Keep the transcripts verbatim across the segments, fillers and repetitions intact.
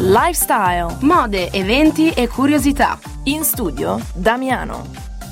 lifestyle, mode, eventi e curiosità. In studio Damiano.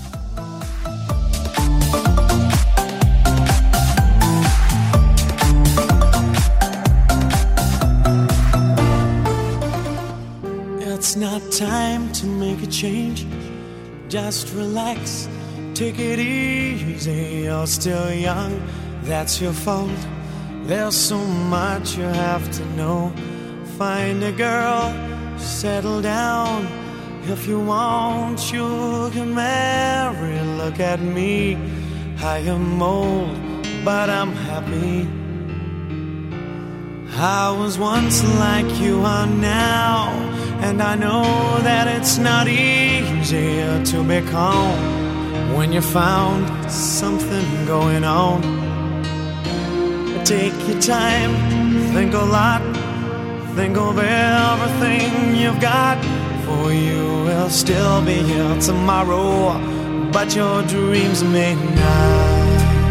It's not time to make a change. Just relax, take it easy. You're still young, that's your fault. There's so much you have to know. Find a girl, settle down. If you want, you can marry. Look at me, I am old, but I'm happy. I was once like you are now, and I know that it's not easy to be calm when you found something going on. Take your time, think a lot, think of everything you've got. For you will still be here tomorrow, but your dreams may not.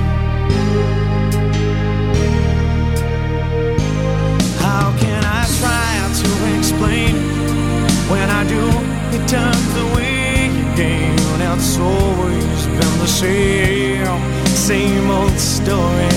How can I try to explain? When I do, it turns away again. It's always been the same, same old story.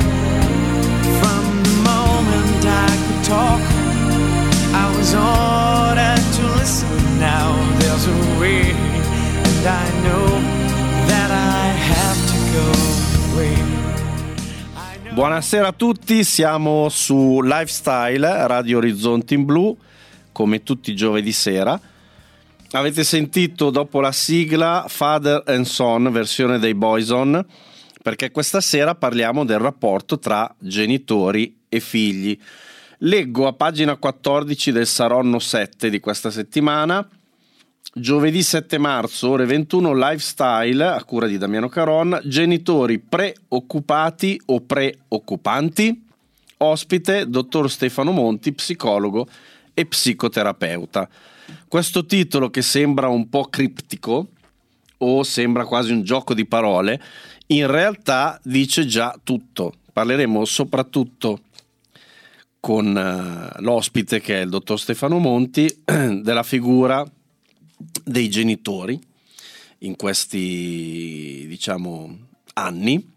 From the moment I could talk, I was ordered to listen. Now there's a way, and I know that I have to go away. Buonasera a tutti, siamo su Lifestyle, Radio Orizzonti in Blu, come tutti i giovedì sera. Avete sentito dopo la sigla Father and Son, versione dei Boyzone, perché questa sera parliamo del rapporto tra genitori e figli. Leggo a pagina quattordici del Saronno sette di questa settimana, giovedì sette marzo, ore ventuno, Lifestyle, a cura di Damiano Caron, genitori preoccupati o preoccupanti, ospite dottor Stefano Monti, psicologo e psicoterapeuta. Questo titolo, che sembra un po' criptico o sembra quasi un gioco di parole, in realtà dice già tutto. Parleremo soprattutto con uh, l'ospite, che è il dottor Stefano Monti, della figura dei genitori in questi, diciamo, anni,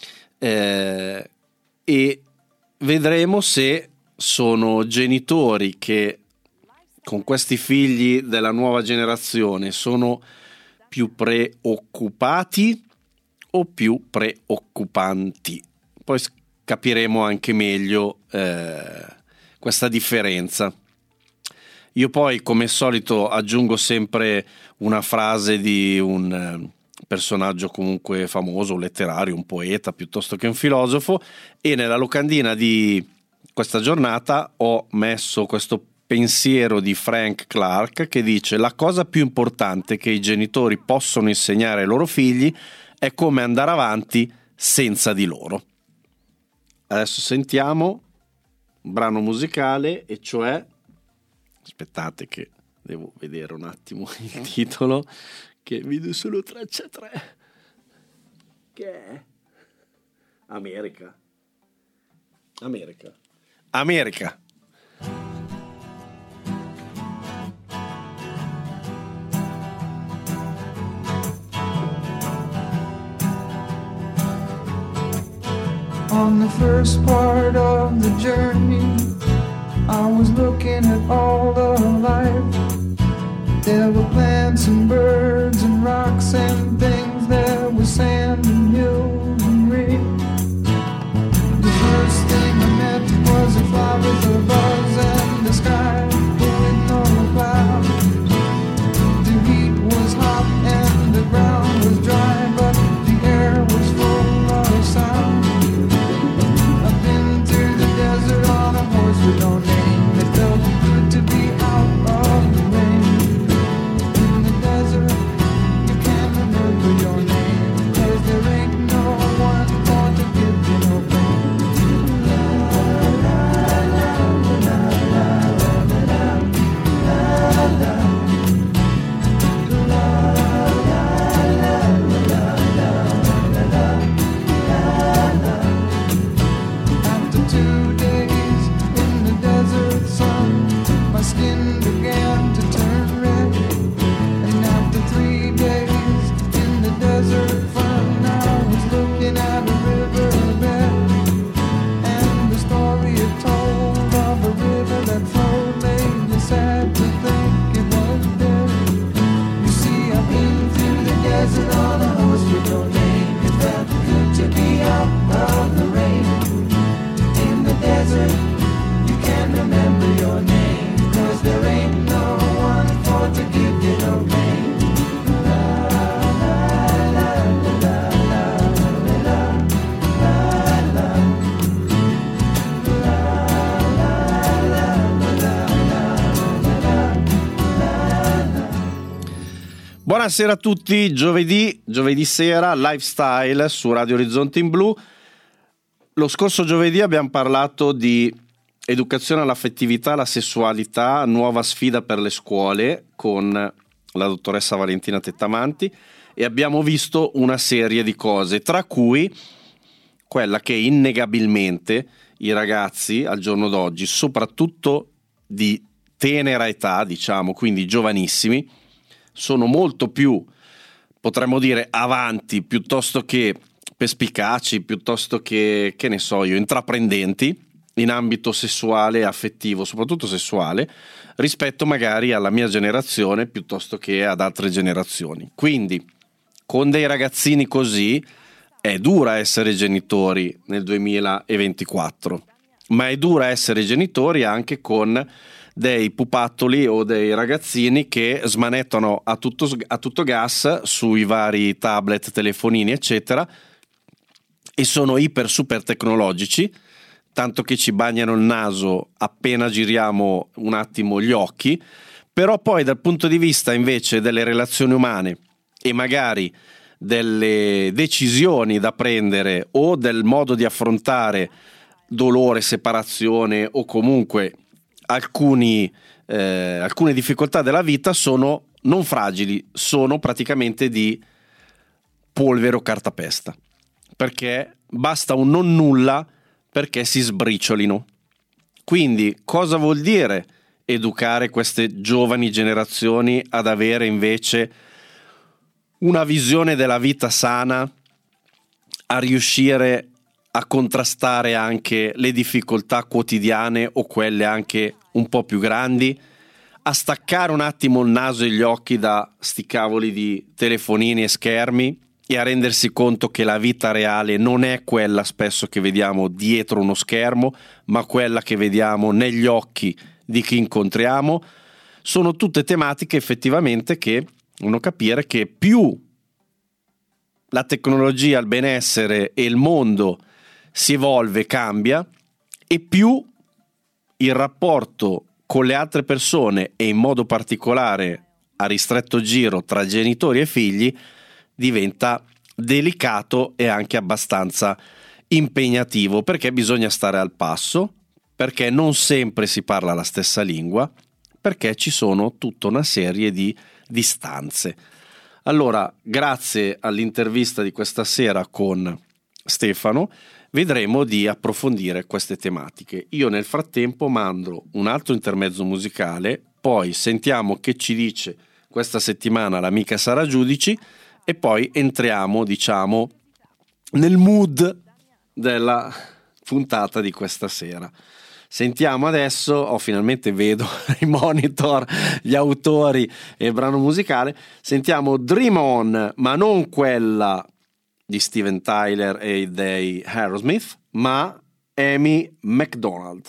eh, e vedremo se sono genitori che con questi figli della nuova generazione sono più preoccupati o più preoccupanti. Poi capiremo anche meglio eh, questa differenza. Io poi, come al solito, aggiungo sempre una frase di un eh, personaggio comunque famoso, un letterario, un poeta piuttosto che un filosofo, e nella locandina di questa giornata ho messo questo pensiero di Frank Clark che dice: la cosa più importante che i genitori possono insegnare ai loro figli è come andare avanti senza di loro. Adesso sentiamo un brano musicale, e cioè, aspettate che devo vedere un attimo il titolo, che vedo solo traccia tre, che è America. America. America. On the first part of the journey, I was looking at all the life. There were plants and birds and rocks and things. There was sand and hills and rain. The first thing I met was a fly with a buzz and the sky with no cloud. The heat was hot and the ground was dry, but the air was full of sound. I've been through the desert on a horse with no name. It felt good to be out of the rain. In the desert, you can't remember your name, 'cause Buonasera a tutti, giovedì, giovedì sera, Lifestyle su Radio Orizzonte in Blu. Lo scorso giovedì abbiamo parlato di educazione all'affettività, alla sessualità, nuova sfida per le scuole con la dottoressa Valentina Tettamanti e abbiamo visto una serie di cose, tra cui quella che innegabilmente i ragazzi al giorno d'oggi, soprattutto di tenera età, diciamo, quindi giovanissimi, sono molto più, potremmo dire, avanti, piuttosto che perspicaci, piuttosto che, che ne so io, intraprendenti in ambito sessuale e affettivo, soprattutto sessuale, rispetto magari alla mia generazione piuttosto che ad altre generazioni. Quindi, con dei ragazzini così, è dura essere genitori nel duemilaventiquattro, ma è dura essere genitori anche con dei pupattoli o dei ragazzini che smanettano a tutto, a tutto gas sui vari tablet, telefonini, eccetera, e sono iper super tecnologici, tanto che ci bagnano il naso appena giriamo un attimo gli occhi, però poi dal punto di vista invece delle relazioni umane e magari delle decisioni da prendere o del modo di affrontare dolore, separazione o comunque alcuni, eh, alcune difficoltà della vita, sono non fragili, sono praticamente di polvere o cartapesta, perché basta un non nulla perché si sbriciolino. Quindi cosa vuol dire educare queste giovani generazioni ad avere invece una visione della vita sana, a riuscire a contrastare anche le difficoltà quotidiane o quelle anche un po' più grandi, a staccare un attimo il naso e gli occhi da sti cavoli di telefonini e schermi e a rendersi conto che la vita reale non è quella spesso che vediamo dietro uno schermo, ma quella che vediamo negli occhi di chi incontriamo. Sono tutte tematiche effettivamente che devono capire che più la tecnologia, il benessere e il mondo si evolve, cambia, e più il rapporto con le altre persone e in modo particolare a ristretto giro tra genitori e figli diventa delicato e anche abbastanza impegnativo, perché bisogna stare al passo, perché non sempre si parla la stessa lingua, perché ci sono tutta una serie di distanze. Allora, grazie all'intervista di questa sera con Stefano, vedremo di approfondire queste tematiche. Io nel frattempo mando un altro intermezzo musicale, poi sentiamo che ci dice questa settimana l'amica Sara Giudici e poi entriamo, diciamo, nel mood della puntata di questa sera. Sentiamo adesso, oh, finalmente vedo i monitor, gli autori e il brano musicale. Sentiamo Dream On, ma non quella di Steven Tyler e dei Aerosmith, ma Amy McDonald.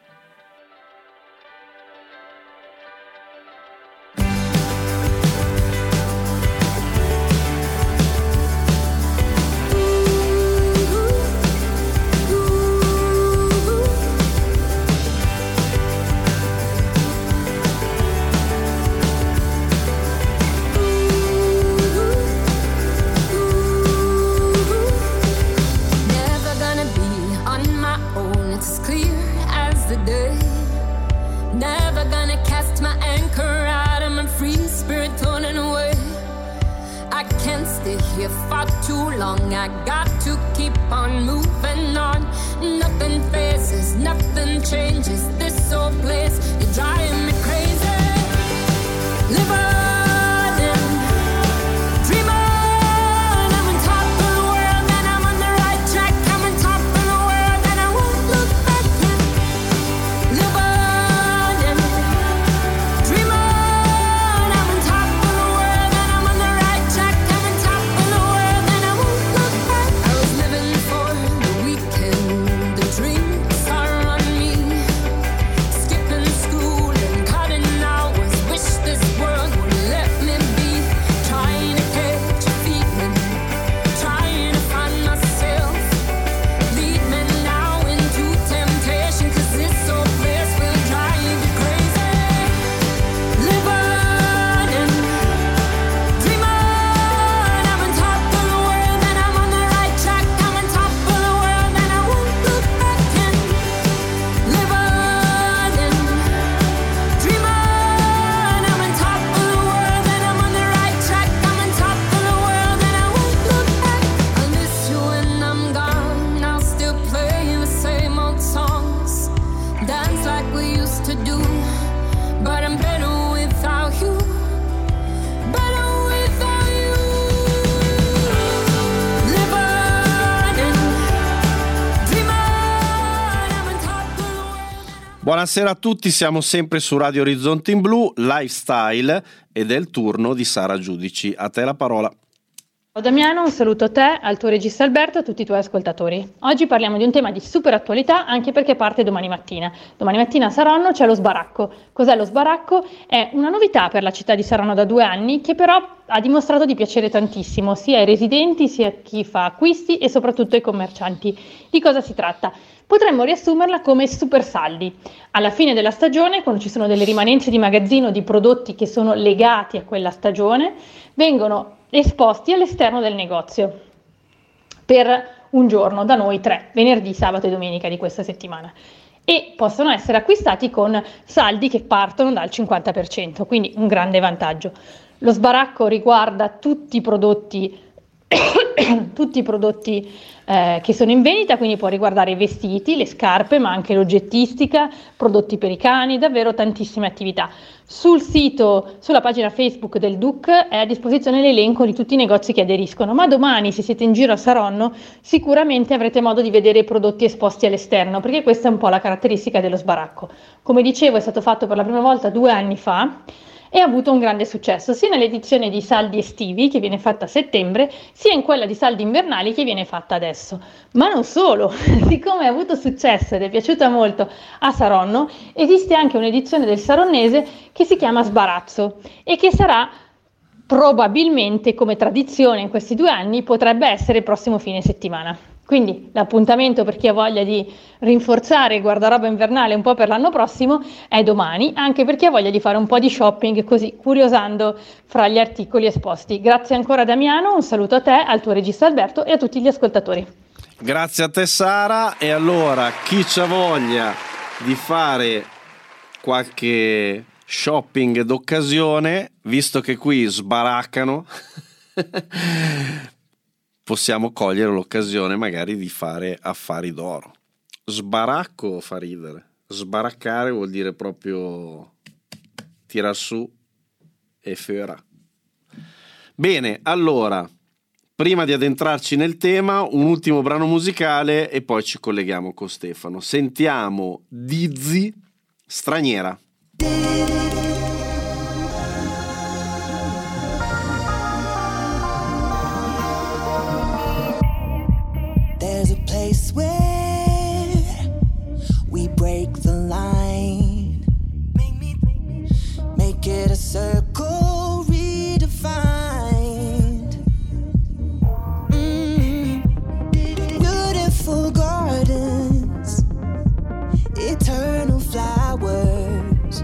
Here for too long, I got to keep on moving on. Nothing phases, nothing changes this old place. You're driving me crazy. Live on and dream on. I'm on top of the world and I'm on the right track. I'm on top of the world and I won't look back yet. Live on and dream on. I'm on top of the world and I'm on the right track. I'm on top of the world and I won't look back. I was living for the weekend. The drinks are on me. Buonasera a tutti, siamo sempre su Radio Orizzonte in Blu, Lifestyle, ed è il turno di Sara Giudici. A te la parola. Ciao Damiano, un saluto a te, al tuo regista Alberto e a tutti i tuoi ascoltatori. Oggi parliamo di un tema di super attualità anche perché parte domani mattina. Domani mattina a Saronno c'è lo sbaracco. Cos'è lo sbaracco? È una novità per la città di Saronno da due anni che però ha dimostrato di piacere tantissimo sia ai residenti sia a chi fa acquisti e soprattutto ai commercianti. Di cosa si tratta? Potremmo riassumerla come super saldi. Alla fine della stagione, quando ci sono delle rimanenze di magazzino di prodotti che sono legati a quella stagione, vengono esposti all'esterno del negozio per un giorno, da noi tre, venerdì, sabato e domenica di questa settimana, e possono essere acquistati con saldi che partono dal cinquanta per cento, quindi un grande vantaggio. Lo sbaracco riguarda tutti i prodotti tutti i prodotti eh, che sono in vendita, quindi può riguardare i vestiti, le scarpe, ma anche l'oggettistica, prodotti per i cani, davvero tantissime attività. Sul sito, sulla pagina Facebook del D U C è a disposizione l'elenco di tutti i negozi che aderiscono, ma domani, se siete in giro a Saronno, sicuramente avrete modo di vedere i prodotti esposti all'esterno, perché questa è un po' la caratteristica dello sbaracco. Come dicevo, è stato fatto per la prima volta due anni fa e ha avuto un grande successo sia nell'edizione di saldi estivi che viene fatta a settembre sia in quella di saldi invernali che viene fatta adesso. Ma non solo, siccome ha avuto successo ed è piaciuta molto a Saronno, esiste anche un'edizione del saronnese che si chiama Sbarazzo e che sarà probabilmente, come tradizione in questi due anni, potrebbe essere il prossimo fine settimana. Quindi l'appuntamento per chi ha voglia di rinforzare il guardaroba invernale un po' per l'anno prossimo è domani, anche per chi ha voglia di fare un po' di shopping così curiosando fra gli articoli esposti. Grazie ancora Damiano, un saluto a te, al tuo regista Alberto e a tutti gli ascoltatori. Grazie a te Sara, e allora chi c'ha voglia di fare qualche shopping d'occasione, visto che qui sbaraccano possiamo cogliere l'occasione magari di fare affari d'oro. Sbaracco fa ridere, sbaraccare vuol dire proprio tirar su e fiora. Bene, allora, prima di addentrarci nel tema, un ultimo brano musicale e poi ci colleghiamo con Stefano. Sentiamo Dizzy, Straniera. There's a place where we break the line, make it a circle redefined. Mm. Beautiful gardens, eternal flowers.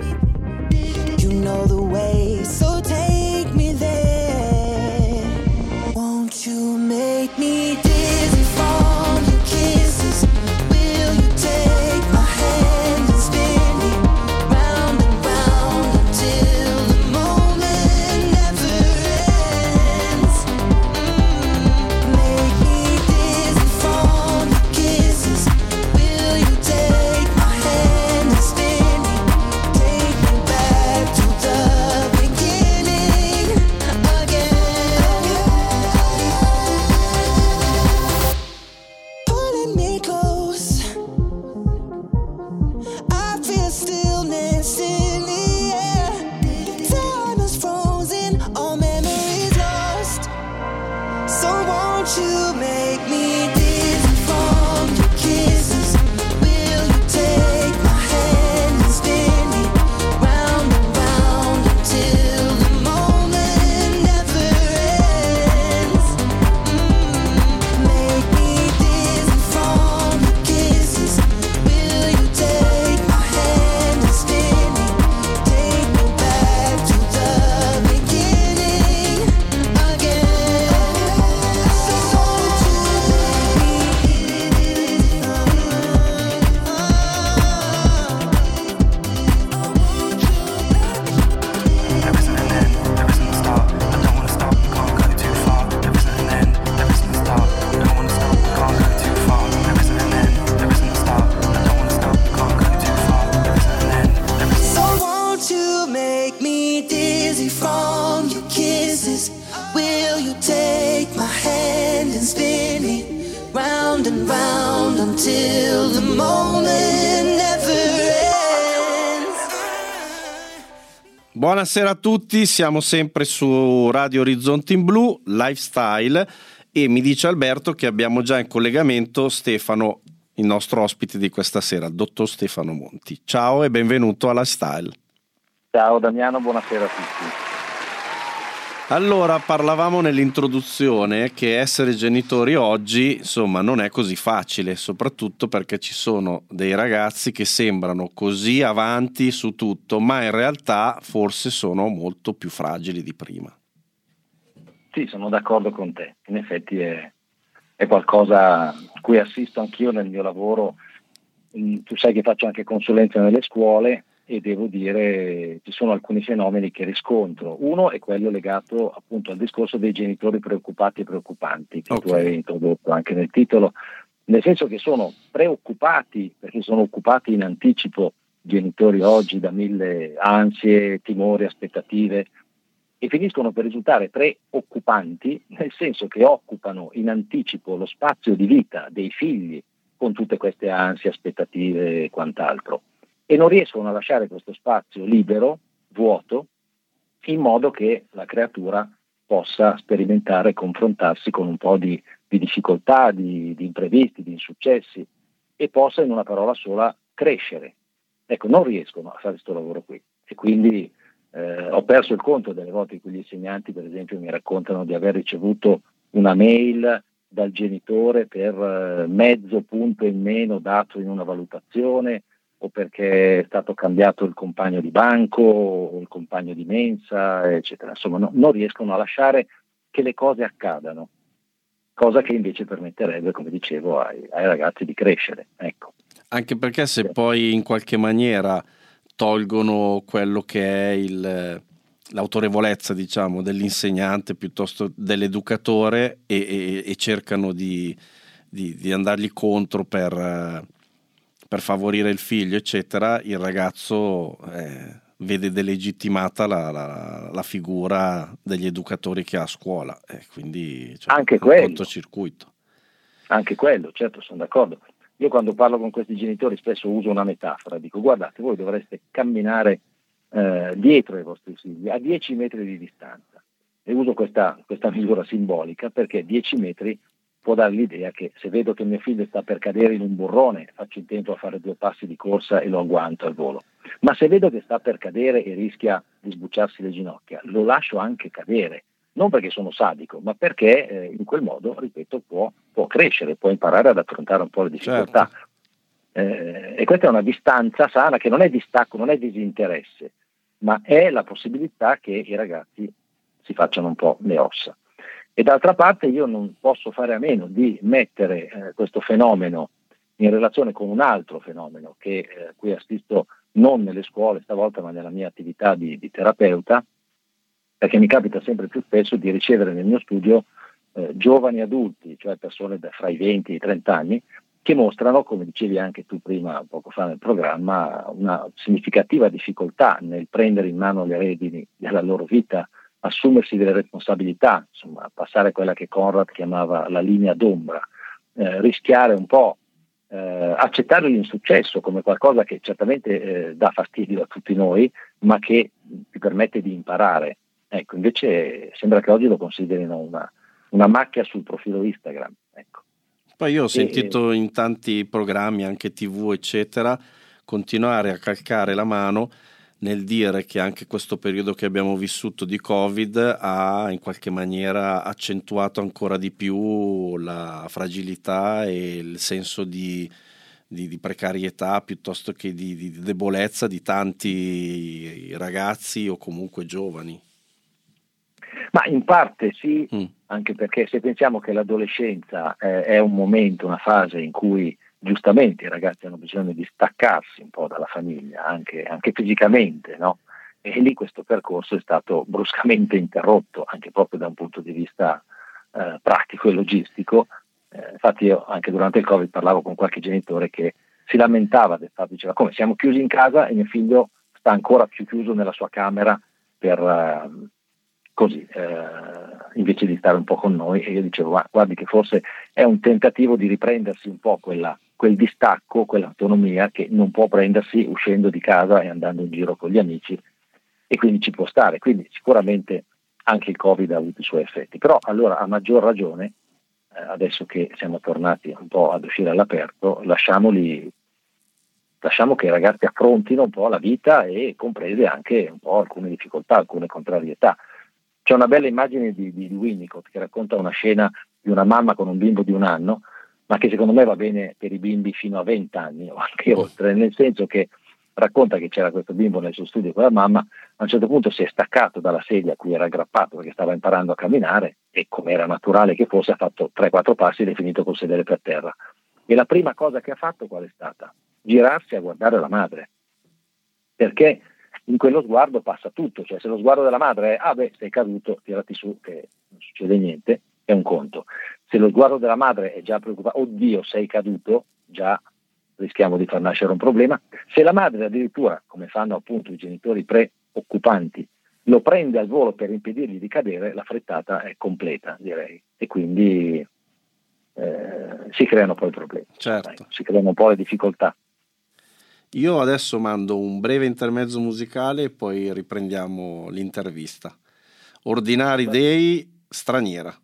You know the way, so take me there. Won't you make me dizzy? round and round until the moment never ends. Buonasera a tutti, siamo sempre su Radio Orizzonti in Blu, Lifestyle, e mi dice Alberto che abbiamo già in collegamento Stefano, il nostro ospite di questa sera, il dottor Stefano Monti. Ciao e benvenuto a Lifestyle. Ciao Damiano, buonasera a tutti. Allora, parlavamo nell'introduzione che essere genitori oggi, insomma, non è così facile, soprattutto perché ci sono dei ragazzi che sembrano così avanti su tutto, ma in realtà forse sono molto più fragili di prima. Sì, sono d'accordo con te. In effetti è, è qualcosa a cui assisto anch'io nel mio lavoro. Tu sai che faccio anche consulenza nelle scuole e devo dire ci sono alcuni fenomeni che riscontro. Uno è quello legato appunto al discorso dei genitori preoccupati e preoccupanti che okay. tu hai introdotto anche nel titolo, nel senso che sono preoccupati perché sono occupati in anticipo genitori oggi da mille ansie, timori, aspettative, e finiscono per risultare preoccupanti nel senso che occupano in anticipo lo spazio di vita dei figli con tutte queste ansie, aspettative e quant'altro, e non riescono a lasciare questo spazio libero, vuoto, in modo che la creatura possa sperimentare e confrontarsi con un po' di, di difficoltà, di, di imprevisti, di insuccessi, e possa, in una parola sola, crescere. Ecco, non riescono a fare questo lavoro qui, e quindi eh, ho perso il conto delle volte in cui gli insegnanti, per esempio, mi raccontano di aver ricevuto una mail dal genitore per eh, mezzo punto in meno dato in una valutazione, o perché è stato cambiato il compagno di banco o il compagno di mensa, eccetera. Insomma, no, non riescono a lasciare che le cose accadano, cosa che invece permetterebbe, come dicevo, ai, ai ragazzi di crescere. Ecco. Anche perché se poi in qualche maniera tolgono quello che è il, l'autorevolezza, diciamo, dell'insegnante piuttosto dell'educatore e, e, e cercano di, di, di andargli contro per... per favorire il figlio, eccetera, il ragazzo eh, vede delegittimata la, la, la figura degli educatori che ha a scuola, e quindi cioè, anche un quello, cortocircuito. Anche quello, certo, sono d'accordo. Io quando parlo con questi genitori spesso uso una metafora, dico: guardate, voi dovreste camminare eh, dietro ai vostri figli a dieci metri di distanza, e uso questa, questa misura simbolica perché dieci metri può dare l'idea che se vedo che mio figlio sta per cadere in un burrone, faccio in tempo a fare due passi di corsa e lo agguanto al volo. Ma se vedo che sta per cadere e rischia di sbucciarsi le ginocchia, lo lascio anche cadere, non perché sono sadico, ma perché eh, in quel modo, ripeto, può, può crescere, può imparare ad affrontare un po' le difficoltà. Certo. Eh, e questa è una distanza sana che non è distacco, non è disinteresse, ma è la possibilità che i ragazzi si facciano un po' le ossa. E d'altra parte io non posso fare a meno di mettere eh, questo fenomeno in relazione con un altro fenomeno che eh, qui assisto non nelle scuole stavolta, ma nella mia attività di, di terapeuta, perché mi capita sempre più spesso di ricevere nel mio studio eh, giovani adulti, cioè persone da, fra i venti e i trenta anni, che mostrano, come dicevi anche tu prima, poco fa nel programma, una significativa difficoltà nel prendere in mano le redini della loro vita, assumersi delle responsabilità, insomma, passare quella che Conrad chiamava la linea d'ombra, eh, rischiare un po', eh, accettare l'insuccesso come qualcosa che certamente eh, dà fastidio a tutti noi, ma che ti permette di imparare. Ecco, invece sembra che oggi lo considerino una, una macchia sul profilo Instagram. Ecco. Poi io ho sentito e, in tanti programmi, anche tivù, eccetera, continuare a calcare la mano nel dire che anche questo periodo che abbiamo vissuto di Covid ha in qualche maniera accentuato ancora di più la fragilità e il senso di, di, di precarietà piuttosto che di, di debolezza di tanti ragazzi o comunque giovani. Ma in parte sì, mm. anche perché se pensiamo che l'adolescenza eh, è un momento, una fase in cui giustamente i ragazzi hanno bisogno di staccarsi un po' dalla famiglia, anche, anche fisicamente, no? E lì questo percorso è stato bruscamente interrotto, anche proprio da un punto di vista eh, pratico e logistico. Eh, infatti io anche durante il Covid parlavo con qualche genitore che si lamentava del fatto, diceva: come siamo chiusi in casa e mio figlio sta ancora più chiuso nella sua camera per eh, così, eh, invece di stare un po' con noi. E io dicevo: ma guardi che forse è un tentativo di riprendersi un po' quella quel distacco, quell'autonomia che non può prendersi uscendo di casa e andando in giro con gli amici, e quindi ci può stare, quindi sicuramente anche il Covid ha avuto i suoi effetti, però allora a maggior ragione, eh, adesso che siamo tornati un po' ad uscire all'aperto, lasciamoli, lasciamo che i ragazzi affrontino un po' la vita e comprese anche un po' alcune difficoltà, alcune contrarietà. C'è una bella immagine di, di Winnicott che racconta una scena di una mamma con un bimbo di un anno, ma che secondo me va bene per i bimbi fino a venti anni o anche oltre, nel senso che racconta che c'era questo bimbo nel suo studio con la mamma, a un certo punto si è staccato dalla sedia a cui era aggrappato perché stava imparando a camminare e, come era naturale che fosse, ha fatto tre quattro passi ed è finito col sedere per terra. E la prima cosa che ha fatto qual è stata? Girarsi a guardare la madre, perché in quello sguardo passa tutto, cioè se lo sguardo della madre è ah beh sei caduto, tirati su che non succede niente, è un conto. Se lo sguardo della madre è già preoccupato, oddio sei caduto, già rischiamo di far nascere un problema. Se la madre addirittura, come fanno appunto i genitori preoccupanti, lo prende al volo per impedirgli di cadere, la frittata è completa, direi, e quindi eh, si creano poi problemi, certo. Dai, si creano un po' le difficoltà. Io adesso mando un breve intermezzo musicale e poi riprendiamo l'intervista. Ordinary Day, Straniera.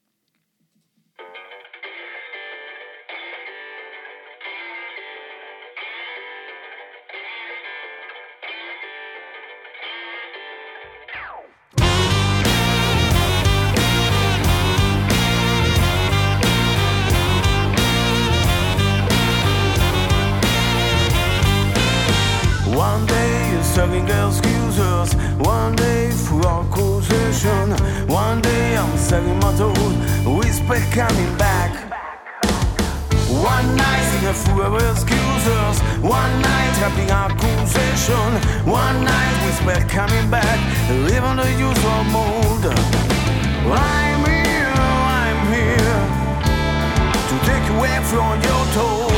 One day you're serving excuses, one day full of causation, one day I'm selling my toad, whisper coming back. One night in a full of excuses, one night having accusation, one night whisper coming back, living the usual mold. I'm here, I'm here to take you away from your toad.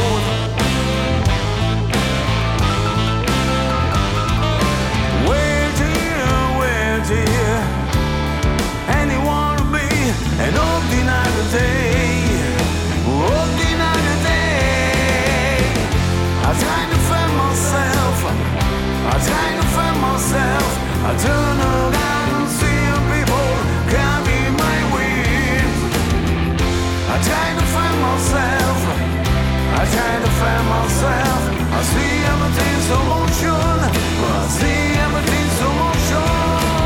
And you wanna be an ordinary day, ordinary day. I try to find myself, I try to find myself. I turn around and see people coming my way. I try to find myself, I try to find myself. I see everything slow motion, I see everything slow motion.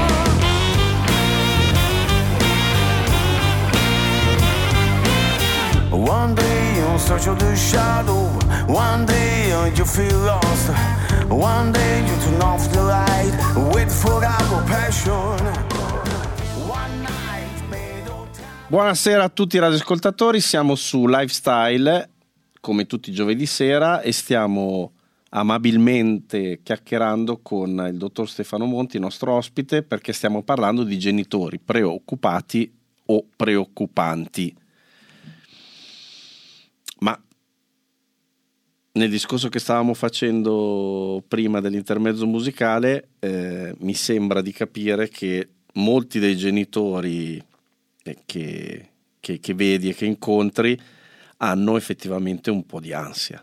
One day you search of the shadow, one day you feel lost, one day you turn off the light, wait for our passion. One night made of time. Buonasera a tutti i radioascoltatori, siamo su Lifestyle come tutti i giovedì sera e stiamo amabilmente chiacchierando con il dottor Stefano Monti, nostro ospite, perché stiamo parlando di genitori preoccupati o preoccupanti. Ma nel discorso che stavamo facendo prima dell'intermezzo musicale eh, mi sembra di capire che molti dei genitori che, che, che vedi e che incontri hanno effettivamente un po' di ansia.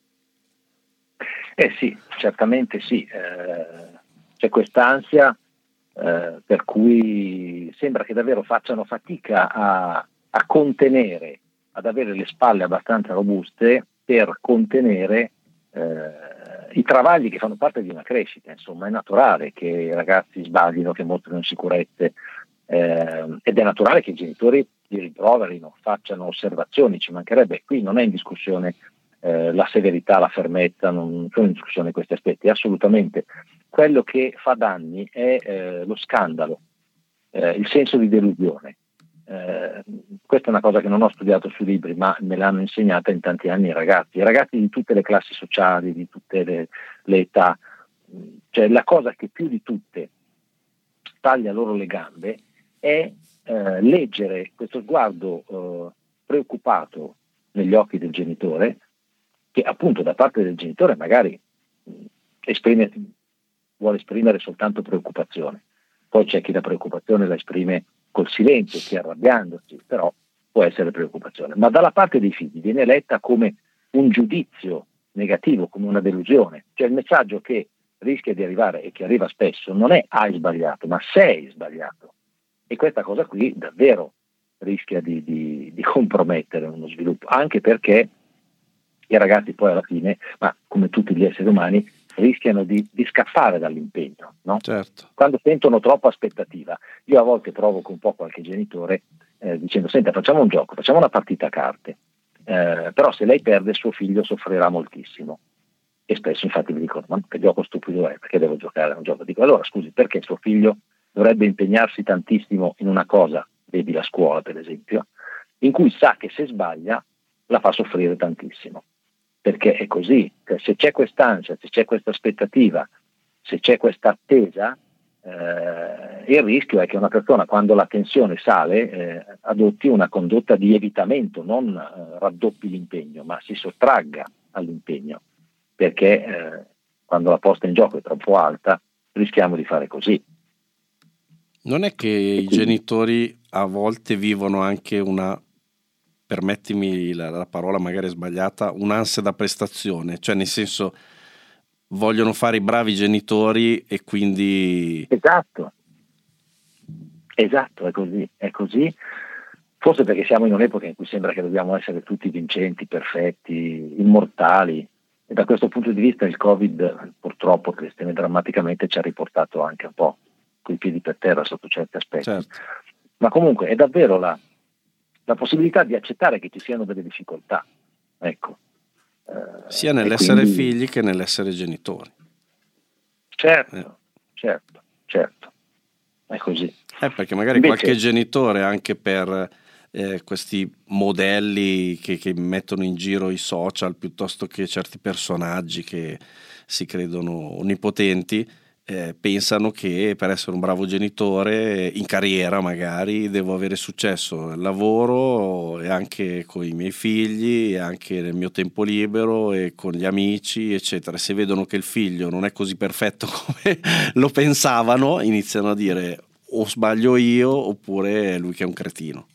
Eh sì, certamente sì, eh, c'è quest'ansia eh, per cui sembra che davvero facciano fatica a, a contenere, ad avere le spalle abbastanza robuste per contenere eh, i travagli che fanno parte di una crescita. Insomma, è naturale che i ragazzi sbaglino, che mostrino insicurezze eh, ed è naturale che i genitori li rimproverino, facciano osservazioni, ci mancherebbe. Qui non è in discussione eh, la severità, la fermezza, non sono in discussione questi aspetti, assolutamente. Quello che fa danni è eh, lo scandalo, eh, il senso di delusione. Eh, questa è una cosa che non ho studiato sui libri, ma me l'hanno insegnata in tanti anni i ragazzi, i ragazzi di tutte le classi sociali, di tutte le, le età. Cioè, la cosa che più di tutte taglia loro le gambe è eh, leggere questo sguardo eh, preoccupato negli occhi del genitore, che appunto da parte del genitore magari mh, esprime, vuole esprimere soltanto preoccupazione, poi c'è chi la preoccupazione la esprime col silenzio, chi arrabbiandosi, però può essere preoccupazione. Ma dalla parte dei figli viene letta come un giudizio negativo, come una delusione, cioè il messaggio che rischia di arrivare, e che arriva spesso, non è hai sbagliato, ma sei sbagliato. E questa cosa qui davvero rischia di, di, di compromettere uno sviluppo, anche perché i ragazzi poi alla fine, ma come tutti gli esseri umani, rischiano di, di scappare dall'impegno, no? Certo. Quando sentono troppa aspettativa. Io a volte provoco un po' qualche genitore eh, dicendo: senta, facciamo un gioco, facciamo una partita a carte, eh, però se lei perde suo figlio soffrirà moltissimo. E spesso infatti mi dicono: ma che gioco stupido è, perché devo giocare a un gioco? Dico: allora scusi, perché suo figlio dovrebbe impegnarsi tantissimo in una cosa, vedi la scuola per esempio, in cui sa che se sbaglia la fa soffrire tantissimo? Perché è così, cioè, se c'è quest'ansia, se c'è questa aspettativa, se c'è questa attesa, eh, il rischio è che una persona, quando la tensione sale, eh, adotti una condotta di evitamento, non eh, raddoppi l'impegno, ma si sottragga all'impegno, perché eh, quando la posta in gioco è troppo alta rischiamo di fare così. Non è che i genitori a volte vivono anche una, permettimi la, la parola magari sbagliata, un'ansia da prestazione, cioè nel senso vogliono fare i bravi genitori e quindi... Esatto, esatto, è così, è così. Forse perché siamo in un'epoca in cui sembra che dobbiamo essere tutti vincenti, perfetti, immortali, e da questo punto di vista il Covid purtroppo, triste e drammaticamente, ci ha riportato anche un po' coi piedi per terra sotto certi aspetti. Certo. Ma comunque è davvero la, la possibilità di accettare che ci siano delle difficoltà, ecco. Eh, sia nell'essere quindi... figli che nell'essere genitori. Certo, eh. certo, certo, è così. Eh, perché magari Invece... qualche genitore, anche per eh, questi modelli che, che mettono in giro i social, piuttosto che certi personaggi che si credono onnipotenti, Eh, pensano che per essere un bravo genitore in carriera magari devo avere successo nel lavoro e anche con i miei figli e anche nel mio tempo libero e con gli amici eccetera. Se vedono che il figlio non è così perfetto come lo pensavano, iniziano a dire o sbaglio io oppure è lui che è un cretino.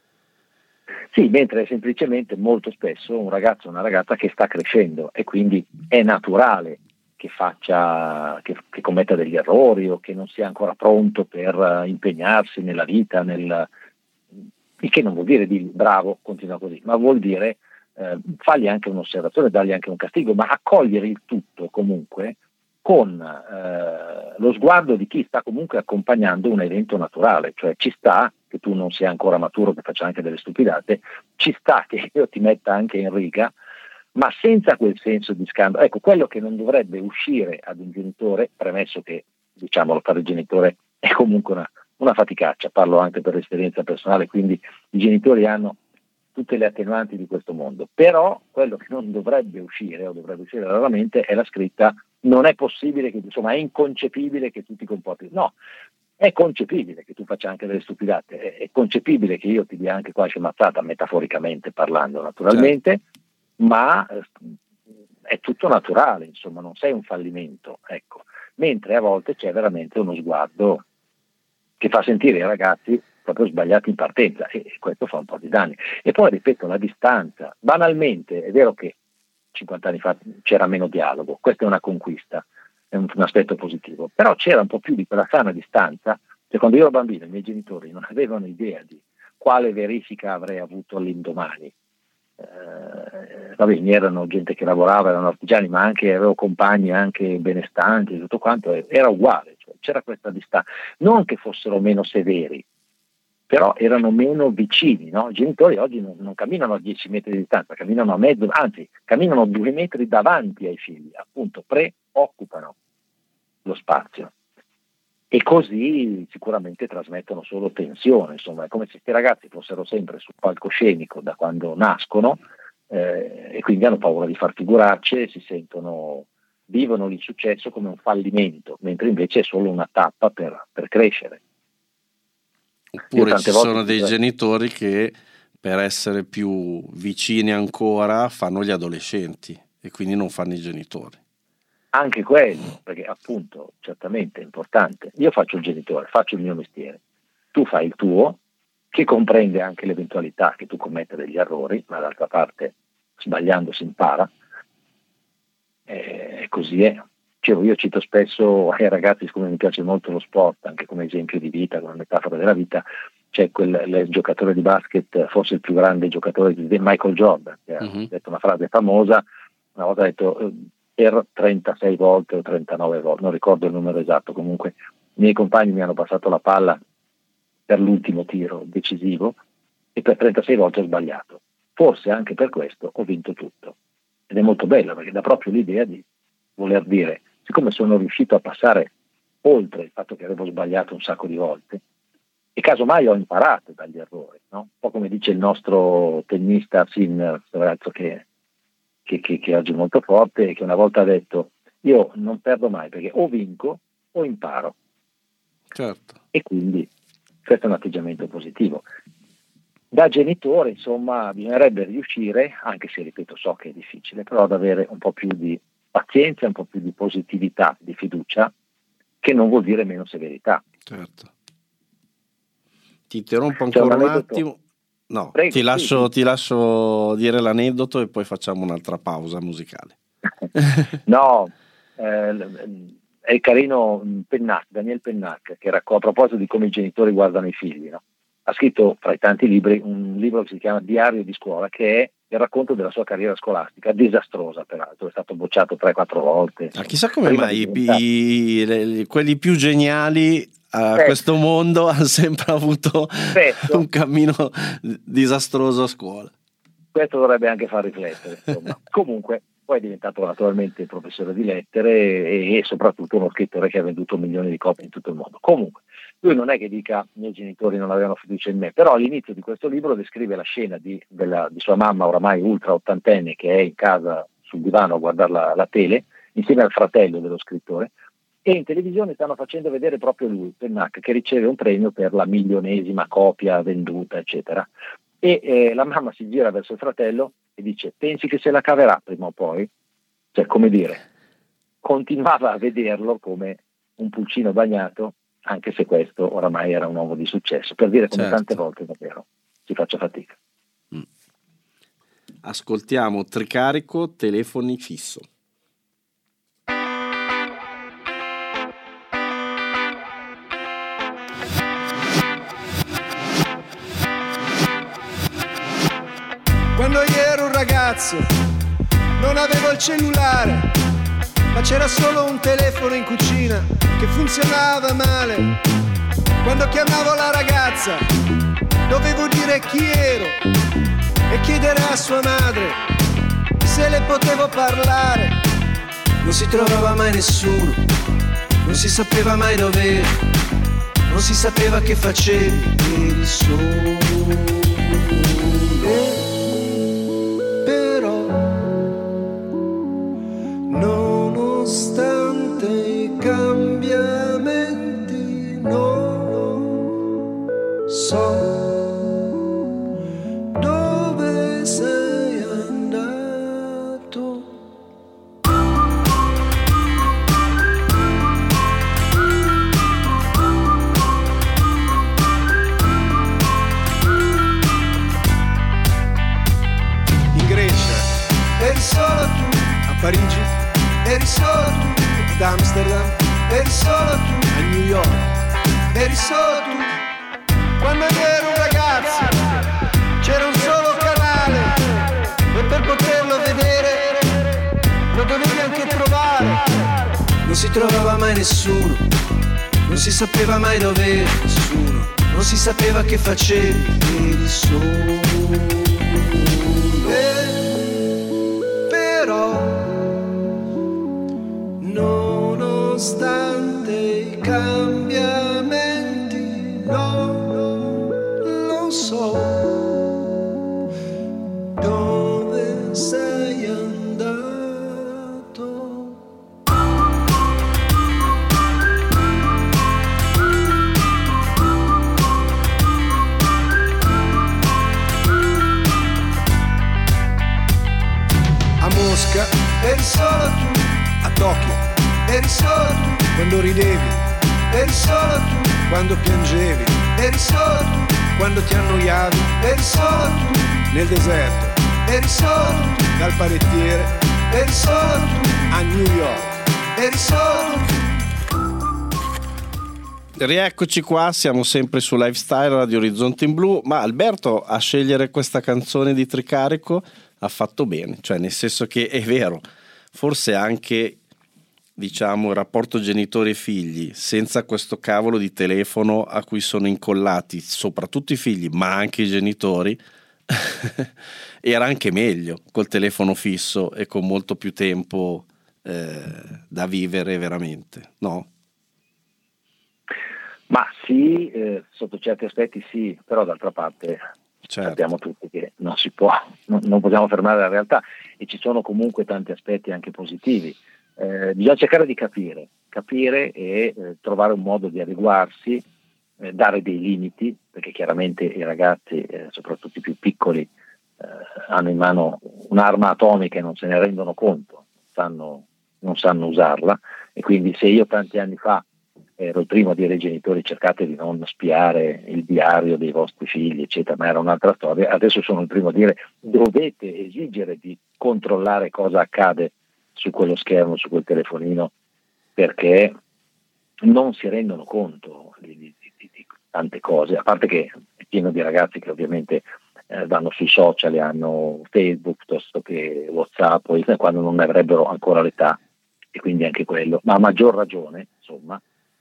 Sì, mentre è semplicemente molto spesso un ragazzo o una ragazza che sta crescendo e quindi è naturale che faccia, che, che commetta degli errori o che non sia ancora pronto per uh, impegnarsi nella vita, nel, il che non vuol dire di bravo, continua così, ma vuol dire eh, fargli anche un'osservazione, dargli anche un castigo, ma accogliere il tutto comunque con eh, lo sguardo di chi sta comunque accompagnando un evento naturale, cioè ci sta che tu non sia ancora maturo, che faccia anche delle stupidate, ci sta che io ti metta anche in riga, ma senza quel senso di scandalo. Ecco, quello che non dovrebbe uscire ad un genitore, premesso che, diciamolo, fare il genitore è comunque una, una faticaccia, parlo anche per esperienza personale, quindi i genitori hanno tutte le attenuanti di questo mondo, però quello che non dovrebbe uscire, o dovrebbe uscire raramente, è la scritta: non è possibile che, insomma, è inconcepibile che tu ti comporti. No, è concepibile che tu faccia anche delle stupidate, è, è concepibile che io ti dia anche qualche mazzata, metaforicamente parlando naturalmente, certo. Ma eh, è tutto naturale, insomma, non sei un fallimento, ecco. Mentre a volte c'è veramente uno sguardo che fa sentire i ragazzi proprio sbagliati in partenza, e, e questo fa un po' di danni. E poi, ripeto, la distanza. Banalmente, è vero che cinquanta anni fa c'era meno dialogo, questa è una conquista, è un, un aspetto positivo, però c'era un po' più di quella sana distanza. Cioè, quando io ero bambino i miei genitori non avevano idea di quale verifica avrei avuto all'indomani. Eh, vabbè, erano gente che lavorava, erano artigiani, ma anche avevo compagni anche benestanti, tutto quanto era uguale, cioè, c'era questa distanza, non che fossero meno severi, però erano meno vicini, no? I genitori oggi non, non camminano a dieci metri di distanza, camminano a mezzo, anzi camminano due metri davanti ai figli, appunto preoccupano lo spazio. E così sicuramente trasmettono solo tensione, insomma, è come se questi ragazzi fossero sempre sul palcoscenico da quando nascono eh, e quindi hanno paura di far figuracce, si sentono, vivono l'insuccesso come un fallimento, mentre invece è solo una tappa per, per crescere. Oppure ci sono dei dico, genitori che per essere più vicini ancora fanno gli adolescenti e quindi non fanno i genitori. Anche quello, perché appunto certamente è importante. Io faccio il genitore, faccio il mio mestiere, tu fai il tuo, che comprende anche l'eventualità che tu commetta degli errori, ma d'altra parte sbagliando si impara, e così è. Dicevo, io cito spesso ai ragazzi, siccome mi piace molto lo sport, anche come esempio di vita, come metafora della vita, c'è quel il giocatore di basket, forse il più grande giocatore di Michael Jordan, che uh-huh. ha detto una frase famosa, una volta ha detto per trentasei volte o trentanove volte, non ricordo il numero esatto, comunque i miei compagni mi hanno passato la palla per l'ultimo tiro decisivo e per trentasei volte ho sbagliato. Forse anche per questo ho vinto tutto. Ed è molto bello perché dà proprio l'idea di voler dire, siccome sono riuscito a passare oltre il fatto che avevo sbagliato un sacco di volte, e casomai ho imparato dagli errori, no? Un po' come dice il nostro tennista Sinner, questo ragazzo che, che, che, che oggi è molto forte, che una volta ha detto, io non perdo mai perché o vinco o imparo. Certo. E quindi questo è un atteggiamento positivo. Da genitore, insomma, bisognerebbe riuscire, anche se ripeto so che è difficile, però ad avere un po' più di pazienza, un po' più di positività, di fiducia, che non vuol dire meno severità. Certo. Ti interrompo ancora un, un attimo. No, Prego, ti, lascio, sì. ti lascio dire l'aneddoto e poi facciamo un'altra pausa musicale. No, eh, è carino Pennac, Daniel Pennac, che raccoglie, a proposito di come i genitori guardano i figli, no? Ha scritto fra i tanti libri un libro che si chiama Diario di scuola, che è il racconto della sua carriera scolastica, disastrosa peraltro, è stato bocciato tre quattro volte. Ah, chissà come mai i, i, quelli più geniali a eh. questo mondo hanno sempre avuto Spesso. un cammino disastroso a scuola. Questo dovrebbe anche far riflettere, insomma. Comunque poi è diventato naturalmente professore di lettere e, e soprattutto uno scrittore che ha venduto milioni di copie in tutto il mondo. Comunque lui non è che dica i miei genitori non avevano fiducia in me, però all'inizio di questo libro descrive la scena di, della, di sua mamma oramai ultra ottantenne che è in casa sul divano a guardare la, la tele insieme al fratello dello scrittore, e in televisione stanno facendo vedere proprio lui, Pennac, che riceve un premio per la milionesima copia venduta, eccetera. E eh, la mamma si gira verso il fratello e dice: pensi che se la caverà prima o poi? Cioè, come dire, continuava a vederlo come un pulcino bagnato, anche se questo oramai era un uomo di successo, per dire come certo. tante volte davvero si faccia fatica. Mm. Ascoltiamo Tricarico, Telefoni fisso. Quando io ero un ragazzo non avevo il cellulare, ma c'era solo un telefono in cucina che funzionava male. Quando chiamavo la ragazza dovevo dire chi ero e chiedere a sua madre se le potevo parlare. Non si trovava mai nessuno, non si sapeva mai dov'eri, non si sapeva che facevi, eri solo. Nonostante i cambiamenti non so dove sei andato. In Grecia eri solo tu, a Parigi eri solo tu, ad Amsterdam eri solo tu, a New York eri solo tu. Quando io ero un ragazzo c'era un solo canale e per poterlo vedere lo dovevi anche trovare. Non si trovava mai nessuno, non si sapeva mai dov'era nessuno, non si sapeva che facevi, eri solo. Nonostante i cambiamenti, no, non so dove sei andato. A Mosca eri solo tu, a Tokyo eri solo tu, quando ridevi eri solo tu, quando piangevi eri solo tu, quando ti annoiavi eri solo tu, nel deserto eri solo tu, dal panettiere eri solo tu, a New York eri solo tu. Rieccoci qua, siamo sempre su Lifestyle Radio Orizzonte in Blu, ma Alberto a scegliere questa canzone di Tricarico ha fatto bene, cioè nel senso che è vero, forse anche diciamo il rapporto genitori e figli senza questo cavolo di telefono a cui sono incollati soprattutto i figli ma anche i genitori era anche meglio col telefono fisso e con molto più tempo eh, da vivere veramente, no? Ma sì, eh, sotto certi aspetti sì, però d'altra parte certo. Sappiamo tutti che non si può, non, non possiamo fermare la realtà e ci sono comunque tanti aspetti anche positivi. Eh, bisogna cercare di capire, capire e eh, trovare un modo di adeguarsi, eh, dare dei limiti, perché chiaramente i ragazzi, eh, soprattutto i più piccoli, eh, hanno in mano un'arma atomica e non se ne rendono conto, sanno, non sanno usarla, e quindi se io tanti anni fa ero il primo a dire ai genitori cercate di non spiare il diario dei vostri figli eccetera, ma era un'altra storia, adesso sono il primo a dire dovete esigere di controllare cosa accade su quello schermo, su quel telefonino, perché non si rendono conto di, di, di, di tante cose, a parte che è pieno di ragazzi che ovviamente eh, vanno sui social e hanno Facebook piuttosto che WhatsApp quando non ne avrebbero ancora l'età, e quindi anche quello, ma a maggior ragione insomma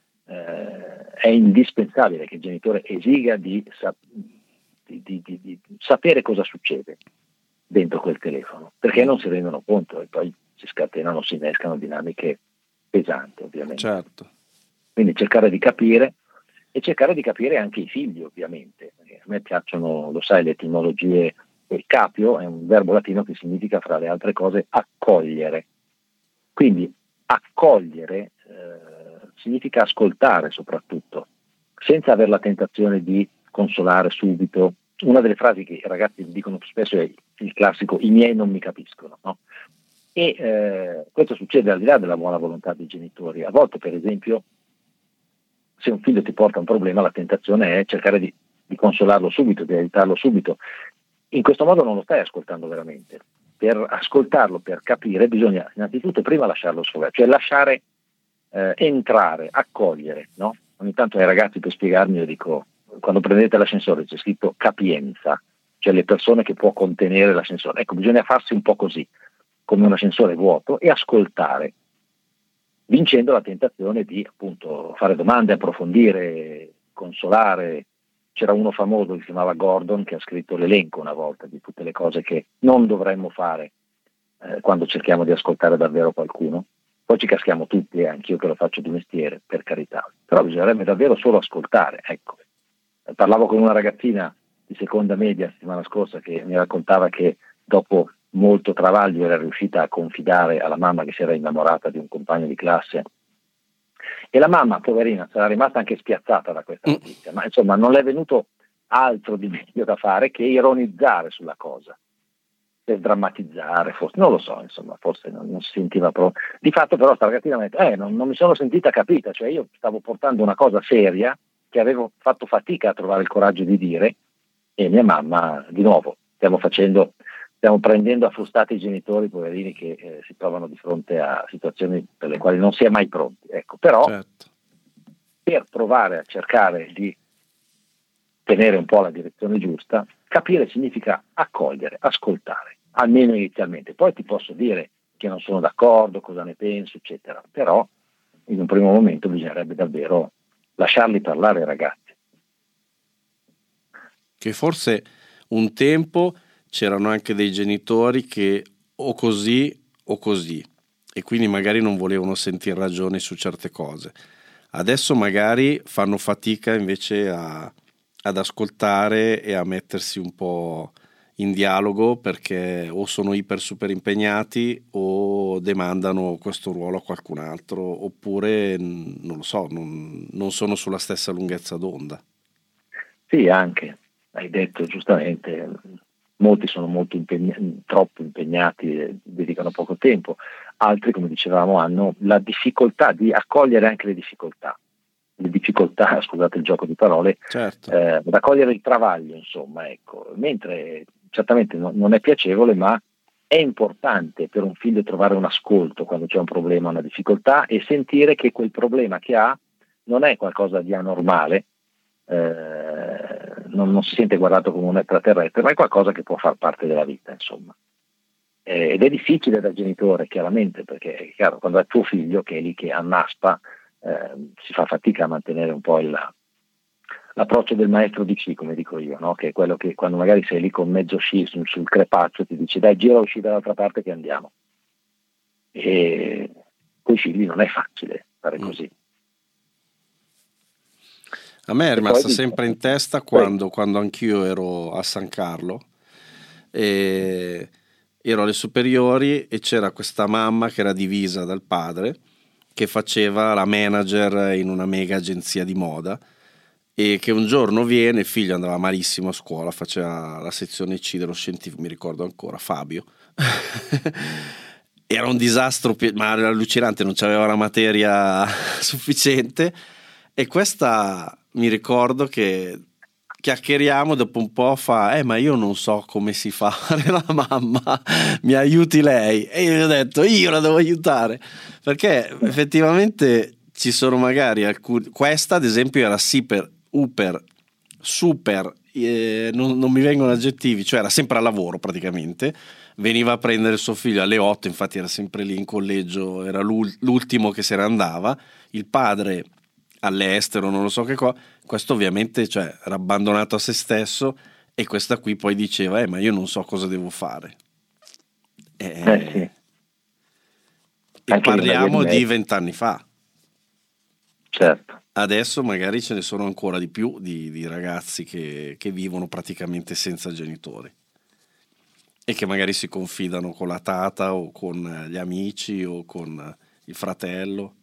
Eh, è indispensabile che il genitore esiga di, sap- di, di, di, di sapere cosa succede dentro quel telefono, perché non si rendono conto e poi si scatenano, si innescano dinamiche pesanti ovviamente. Certo. Quindi cercare di capire e cercare di capire anche i figli ovviamente. A me piacciono, lo sai, le etimologie. Il capio è un verbo latino che significa fra le altre cose accogliere, quindi accogliere eh, significa ascoltare soprattutto, senza avere la tentazione di consolare subito. Una delle frasi che i ragazzi dicono più spesso è il classico i miei non mi capiscono, no? E eh, questo succede al di là della buona volontà dei genitori. A volte per esempio se un figlio ti porta un problema la tentazione è cercare di, di consolarlo subito, di aiutarlo subito. In questo modo non lo stai ascoltando veramente. Per ascoltarlo, per capire bisogna innanzitutto prima lasciarlo sfogare, cioè lasciare Eh, entrare, accogliere, no? Ogni tanto ai ragazzi per spiegarmi io dico, quando prendete l'ascensore c'è scritto capienza, cioè le persone che può contenere l'ascensore, ecco, bisogna farsi un po' così, come un ascensore vuoto, e ascoltare, vincendo la tentazione di appunto fare domande, approfondire, consolare. C'era uno famoso che si chiamava Gordon che ha scritto l'elenco una volta di tutte le cose che non dovremmo fare eh, quando cerchiamo di ascoltare davvero qualcuno. Poi ci caschiamo tutti, e anch'io che lo faccio di mestiere, per carità, però bisognerebbe davvero solo ascoltare. Ecco, parlavo con una ragazzina di seconda media la settimana scorsa che mi raccontava che dopo molto travaglio era riuscita a confidare alla mamma che si era innamorata di un compagno di classe, e la mamma, poverina, sarà rimasta anche spiazzata da questa notizia, ma insomma non le è venuto altro di meglio da fare che ironizzare sulla cosa, per drammatizzare, forse, non lo so, insomma, forse non, non si sentiva proprio. Di fatto però sta ragazzina mi ha detto, eh, non, non mi sono sentita capita, cioè io stavo portando una cosa seria che avevo fatto fatica a trovare il coraggio di dire, e mia mamma, di nuovo, stiamo facendo, stiamo prendendo a frustati i genitori, poverini, che eh, si trovano di fronte a situazioni per le quali non si è mai pronti, ecco, però certo. Per provare a cercare di tenere un po' la direzione giusta, capire significa accogliere, ascoltare, almeno inizialmente. Poi ti posso dire che non sono d'accordo, cosa ne penso, eccetera, però in un primo momento bisognerebbe davvero lasciarli parlare i ragazzi. Che forse un tempo c'erano anche dei genitori che o così o così, e quindi magari non volevano sentire ragioni su certe cose. Adesso magari fanno fatica invece a ad ascoltare e a mettersi un po' in dialogo, perché o sono iper super impegnati o demandano questo ruolo a qualcun altro, oppure non lo so, non, non sono sulla stessa lunghezza d'onda. Sì, anche, hai detto giustamente, molti sono molto impegni- troppo impegnati, dedicano poco tempo, altri, come dicevamo, hanno la difficoltà di accogliere anche le difficoltà. le difficoltà, scusate il gioco di parole, certo. eh, da cogliere il travaglio, insomma, ecco, mentre certamente no, non è piacevole, ma è importante per un figlio trovare un ascolto quando c'è un problema, una difficoltà, e sentire che quel problema che ha non è qualcosa di anormale, eh, non, non si sente guardato come un extraterrestre, ma è qualcosa che può far parte della vita, insomma. Eh, ed è difficile da genitore, chiaramente, perché è chiaro, quando è tuo figlio che è lì che annaspa, eh, si fa fatica a mantenere un po' il, l'approccio del maestro di sci, come dico io, no? Che è quello che quando magari sei lì con mezzo sci sul, sul crepaccio ti dice dai, gira usci dall'altra parte che andiamo. E con i figli non è facile fare così. A me è E rimasta poi- sempre in testa quando, quando anch'io ero a San Carlo, e ero alle superiori e c'era questa mamma che era divisa dal padre, che faceva la manager in una mega agenzia di moda, e che un giorno viene, il figlio andava malissimo a scuola, faceva la sezione C dello scientifico, mi ricordo ancora, Fabio. Era un disastro, ma era allucinante, non c'aveva la materia sufficiente, e questa mi ricordo che chiacchieriamo, dopo un po' fa eh ma io non so come si fa a fare la mamma, mi aiuti lei? E io gli ho detto io la devo aiutare, perché effettivamente ci sono magari alcuni, questa ad esempio era super, uper, super, eh, non, non mi vengono aggettivi, cioè era sempre a lavoro praticamente, veniva a prendere suo figlio alle otto, infatti era sempre lì in collegio, era l'ultimo che se ne andava, il padre all'estero, non lo so che cosa, questo ovviamente, cioè, era abbandonato a se stesso, e questa qui poi diceva eh ma io non so cosa devo fare. E, Eh sì. e Anche parliamo lì, di vent'anni fa. Certo. Adesso magari ce ne sono ancora di più di, di ragazzi che, che vivono praticamente senza genitori e che magari si confidano con la tata o con gli amici o con il fratello.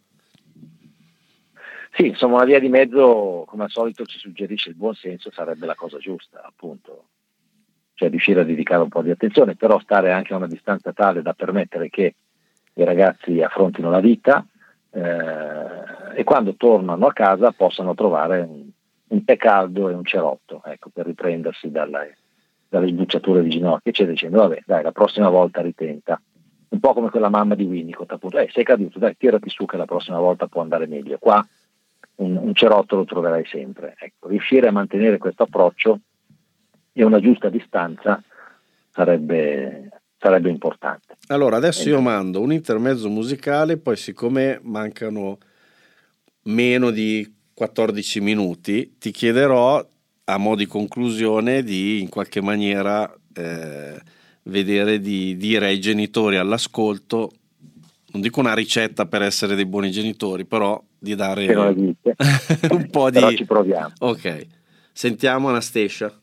Sì, insomma, una via di mezzo, come al solito ci suggerisce il buon senso, sarebbe la cosa giusta, appunto. Cioè riuscire a dedicare un po' di attenzione, però stare anche a una distanza tale da permettere che i ragazzi affrontino la vita, eh, e quando tornano a casa possano trovare un, un tè caldo e un cerotto, ecco, per riprendersi dalle, dalle sbucciature di ginocchia, eccetera, dicendo vabbè, dai, la prossima volta ritenta. Un po' come quella mamma di Winnicott, appunto, eh, sei caduto, dai, tirati su che la prossima volta può andare meglio. Qua un, un cerotto lo troverai sempre. Ecco, riuscire a mantenere questo approccio e una giusta distanza sarebbe, sarebbe importante. Allora adesso io mando un intermezzo musicale, poi siccome mancano meno di quattordici minuti ti chiederò a mo' di conclusione di in qualche maniera eh, vedere di dire ai genitori all'ascolto, non dico una ricetta per essere dei buoni genitori, però di dare Se non esiste, un po' di... però ci proviamo. Ok, sentiamo Anastasia.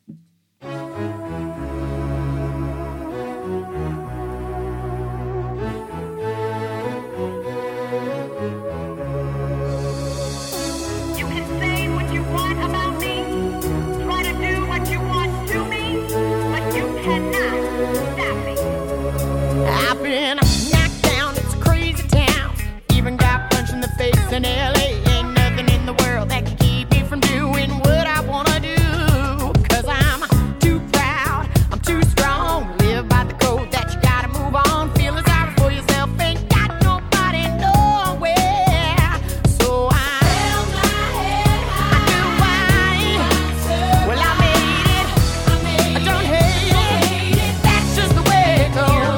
I've been knocked down, it's a crazy town. Even got punched in the face in L A. Ain't nothing in the world that can keep me from doing what I wanna do. Cause I'm too proud, I'm too strong. Live by the code that you gotta move on. Feeling sorry for yourself, ain't got nobody nowhere. So I held my head high. I knew why. Well, I made it, I don't hate it. That's just the way it goes.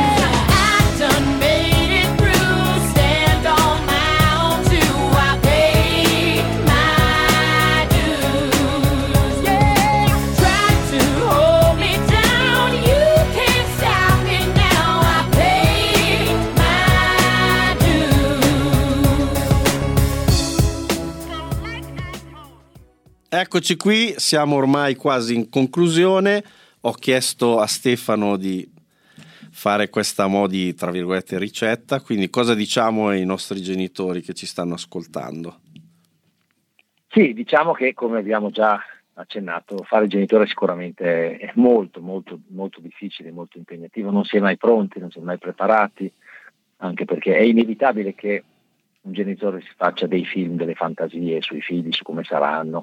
Eccoci qui, siamo ormai quasi in conclusione. Ho chiesto a Stefano di fare questa modi, tra virgolette, ricetta, quindi cosa diciamo ai nostri genitori che ci stanno ascoltando? Sì, diciamo che, come abbiamo già accennato, fare genitore sicuramente è molto, molto, molto difficile, molto impegnativo, non si è mai pronti, non si è mai preparati, anche perché è inevitabile che un genitore si faccia dei film, delle fantasie sui figli, su come saranno,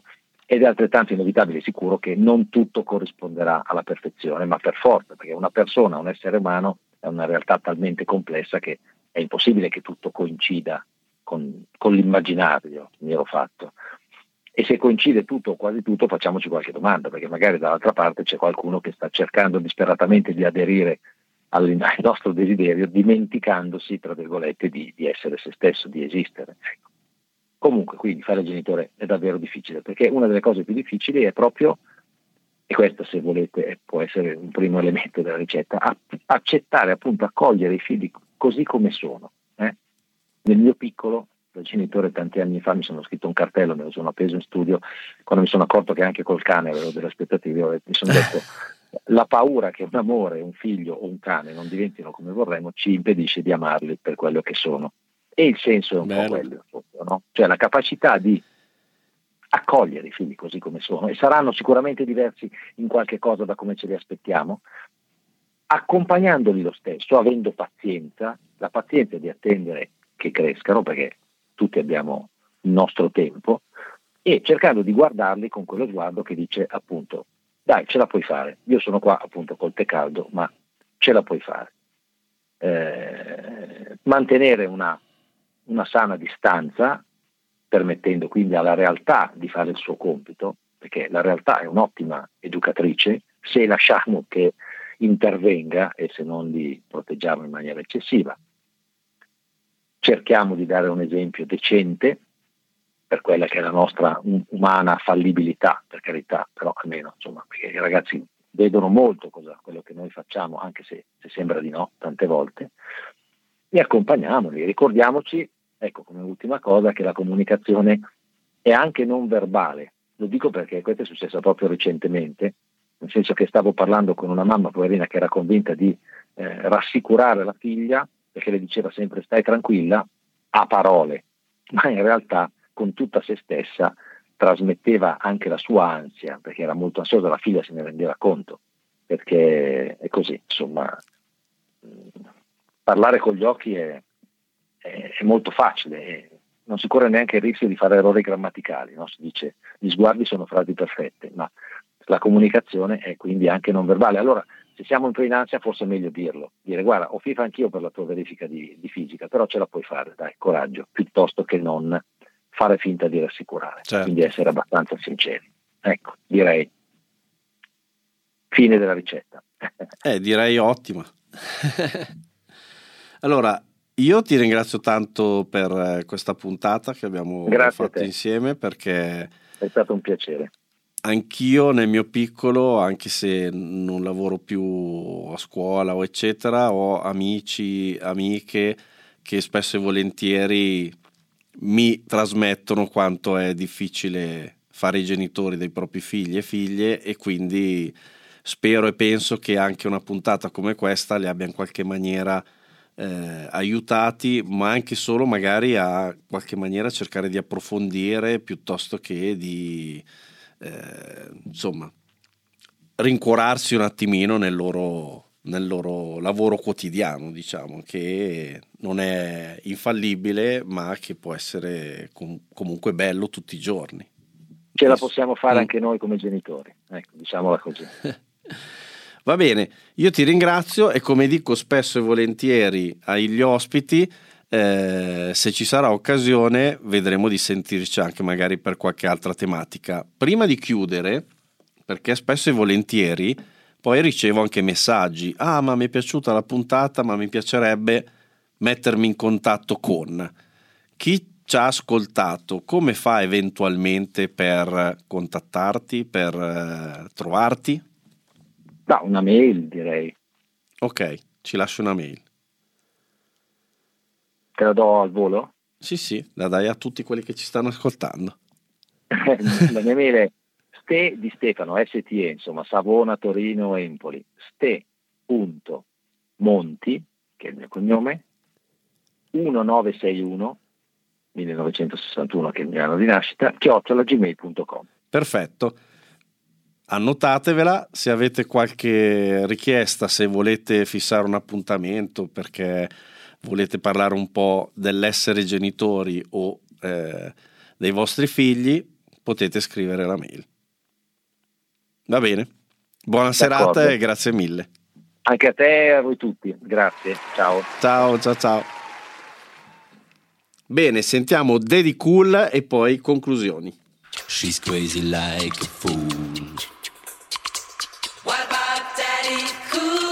ed è altrettanto inevitabile e sicuro che non tutto corrisponderà alla perfezione, ma per forza, perché una persona, un essere umano, è una realtà talmente complessa che è impossibile che tutto coincida con, con l'immaginario mio fatto. E se coincide tutto o quasi tutto, facciamoci qualche domanda, perché magari dall'altra parte c'è qualcuno che sta cercando disperatamente di aderire al, al nostro desiderio, dimenticandosi, tra virgolette, di, di essere se stesso, di esistere. Ecco. Comunque, quindi fare il genitore è davvero difficile, perché una delle cose più difficili è proprio, e questo se volete può essere un primo elemento della ricetta, accettare, appunto, accogliere i figli così come sono. Eh? Nel mio piccolo, da genitore tanti anni fa, mi sono scritto un cartello, me lo sono appeso in studio, quando mi sono accorto che anche col cane avevo delle aspettative, mi sono detto la paura che un amore, un figlio o un cane non diventino come vorremmo ci impedisce di amarli per quello che sono. E il senso è un Bello. po' quello, no? Cioè la capacità di accogliere i figli così come sono, e saranno sicuramente diversi in qualche cosa da come ce li aspettiamo, accompagnandoli lo stesso, avendo pazienza, la pazienza di attendere che crescano, perché tutti abbiamo il nostro tempo, e cercando di guardarli con quello sguardo che dice, appunto, dai, ce la puoi fare, io sono qua appunto col tè caldo, ma ce la puoi fare. Eh, mantenere una una sana distanza, permettendo quindi alla realtà di fare il suo compito, perché la realtà è un'ottima educatrice se lasciamo che intervenga e se non di proteggerlo in maniera eccessiva. Cerchiamo di dare un esempio decente per quella che è la nostra um- umana fallibilità, per carità, però almeno, insomma, perché i ragazzi vedono molto cosa, quello che noi facciamo, anche se, se sembra di no, tante volte, e accompagniamoli, ricordiamoci, ecco, come ultima cosa, che la comunicazione è anche non verbale. Lo dico perché questo è successo proprio recentemente, nel senso che stavo parlando con una mamma poverina che era convinta di eh, rassicurare la figlia, perché le diceva sempre stai tranquilla, a parole, ma in realtà con tutta se stessa trasmetteva anche la sua ansia, perché era molto ansiosa, la figlia se ne rendeva conto, perché è così, insomma, parlare con gli occhi è è molto facile e non si corre neanche il rischio di fare errori grammaticali, no? Si dice gli sguardi sono frasi perfette, ma la comunicazione è quindi anche non verbale. Allora, se siamo un po' in ansia, forse è meglio dirlo, dire guarda, ho FIFA anch'io per la tua verifica di, di fisica, però ce la puoi fare, dai, coraggio, piuttosto che non fare finta di rassicurare, certo. Quindi essere abbastanza sinceri. Ecco, direi fine della ricetta. Eh, direi ottima. Allora, io ti ringrazio tanto per questa puntata che abbiamo Grazie fatto insieme, perché è stato un piacere. Anch'io nel mio piccolo, anche se non lavoro più a scuola o eccetera, ho amici, amiche che spesso e volentieri mi trasmettono quanto è difficile fare i genitori dei propri figli e figlie, e quindi spero e penso che anche una puntata come questa li abbia in qualche maniera Eh, aiutati, ma anche solo magari a qualche maniera cercare di approfondire piuttosto che di eh, insomma rincuorarsi un attimino nel loro, nel loro lavoro quotidiano, diciamo, che non è infallibile ma che può essere com- comunque bello tutti i giorni. Ce la possiamo fare mm. anche noi come genitori, ecco, diciamola così. Va bene, io ti ringrazio e come dico spesso e volentieri agli ospiti, eh, se ci sarà occasione vedremo di sentirci anche magari per qualche altra tematica. Prima di chiudere, perché spesso e volentieri poi ricevo anche messaggi, ah ma mi è piaciuta la puntata, ma mi piacerebbe mettermi in contatto con. Chi ci ha ascoltato, come fa eventualmente per contattarti, per eh, trovarti? No, una mail direi. Ok, ci lascio una mail. Te la do al volo? Sì, sì, la dai a tutti quelli che ci stanno ascoltando. La mia mail è ste di Stefano, S T E, insomma, Savona, Torino, Empoli, ste.monti, che è il mio cognome, millenovecentosessantuno, millenovecentosessantuno che è il mio anno di nascita, chiocciola gmail punto com. Perfetto. Annotatevela, se avete qualche richiesta, se volete fissare un appuntamento perché volete parlare un po' dell'essere genitori o eh, dei vostri figli, potete scrivere la mail. Va bene? Buona serata D'accordo. e grazie mille. Anche a te e a voi tutti, grazie, ciao. Ciao, ciao, ciao. Bene, sentiamo Daddy Cool e poi conclusioni. She's crazy like a fool. What about Daddy Cool?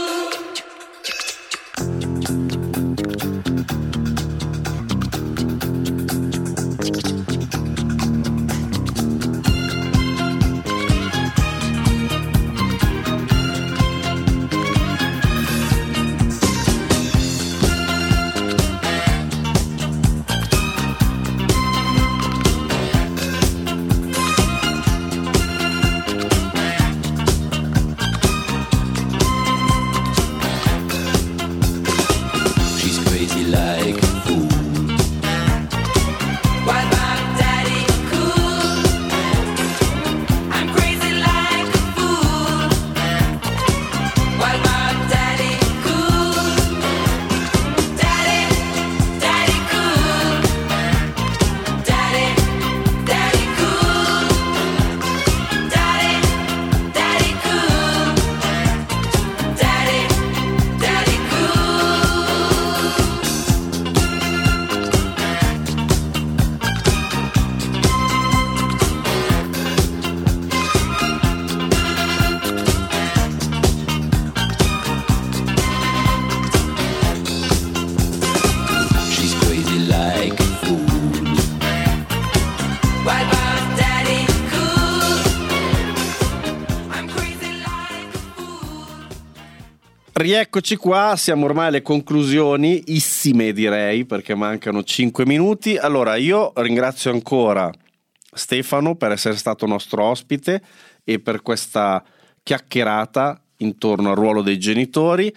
Rieccoci qua, siamo ormai alle conclusioni, issime direi, perché mancano cinque minuti. Allora, io ringrazio ancora Stefano per essere stato nostro ospite e per questa chiacchierata intorno al ruolo dei genitori.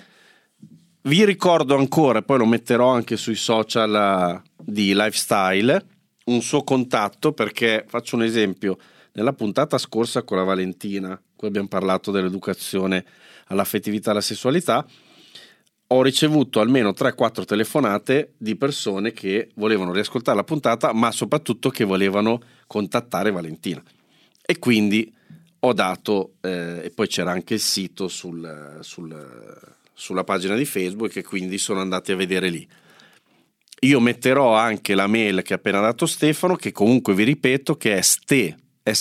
Vi ricordo ancora, poi lo metterò anche sui social di Lifestyle, un suo contatto, perché faccio un esempio. Nella puntata scorsa con la Valentina, qui abbiamo parlato dell'educazione all'affettività e alla sessualità, ho ricevuto almeno tre quattro telefonate di persone che volevano riascoltare la puntata, ma soprattutto che volevano contattare Valentina. E quindi ho dato, eh, e poi c'era anche il sito sul, sul, sulla pagina di Facebook, e quindi sono andati a vedere lì. Io metterò anche la mail che ha appena dato Stefano, che comunque vi ripeto che è ste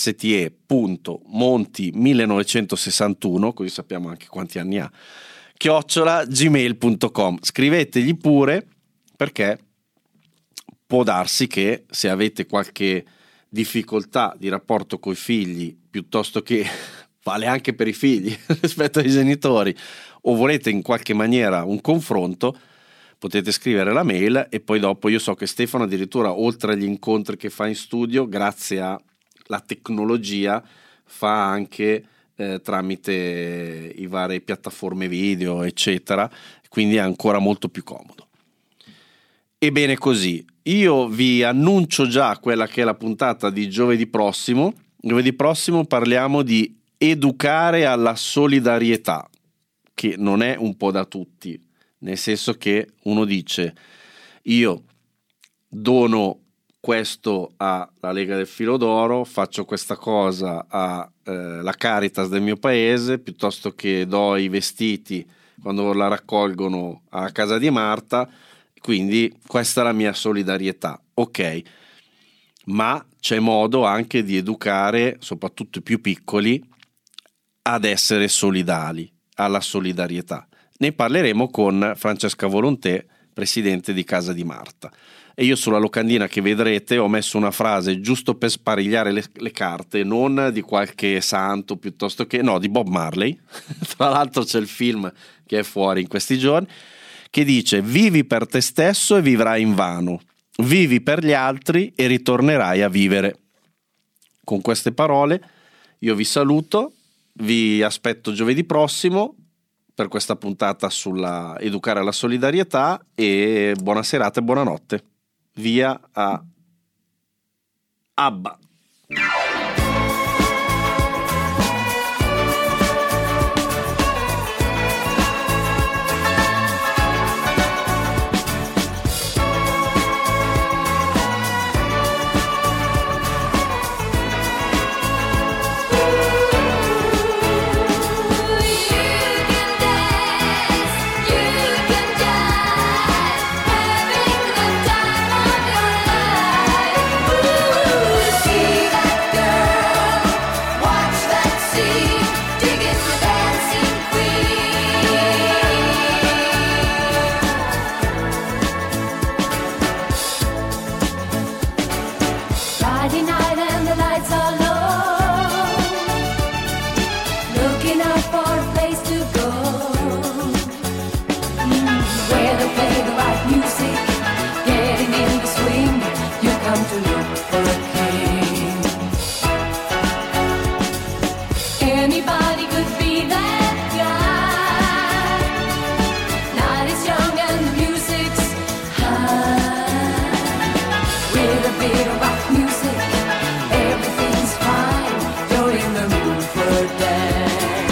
ste.monti millenovecentosessantuno, così sappiamo anche quanti anni ha, chiocciola gmail punto com. Scrivetegli pure, perché può darsi che se avete qualche difficoltà di rapporto coi figli, piuttosto che vale anche per i figli rispetto ai genitori, o volete in qualche maniera un confronto, potete scrivere la mail. E poi dopo, io so che Stefano addirittura, oltre agli incontri che fa in studio, grazie a la tecnologia, fa anche eh, tramite i varie piattaforme video eccetera, quindi è ancora molto più comodo. Ebbene così, io vi annuncio già quella che è la puntata di giovedì prossimo. Giovedì prossimo parliamo di educare alla solidarietà, che non è un po' da tutti, nel senso che uno dice: io dono questo alla Lega del Filo d'Oro, faccio questa cosa alla eh, Caritas del mio paese, piuttosto che do i vestiti quando la raccolgono a casa di Marta, quindi questa è la mia solidarietà. Ok, ma c'è modo anche di educare soprattutto i più piccoli ad essere solidali, alla solidarietà. Ne parleremo con Francesca Volontè, presidente di Casa di Marta. E io sulla locandina che vedrete ho messo una frase giusto per sparigliare le, le carte, non di qualche santo, piuttosto che no, di Bob Marley. Tra l'altro c'è il film che è fuori in questi giorni, che dice: vivi per te stesso e vivrai invano, vivi per gli altri e ritornerai a vivere. Con queste parole io vi saluto, vi aspetto giovedì prossimo per questa puntata sulla educare alla solidarietà, e buona serata e buonanotte. Via a Abba. for a king. Anybody could be that guy. Night is young and the music's high. With a bit of rock music, everything's fine. You're in the mood for a dance.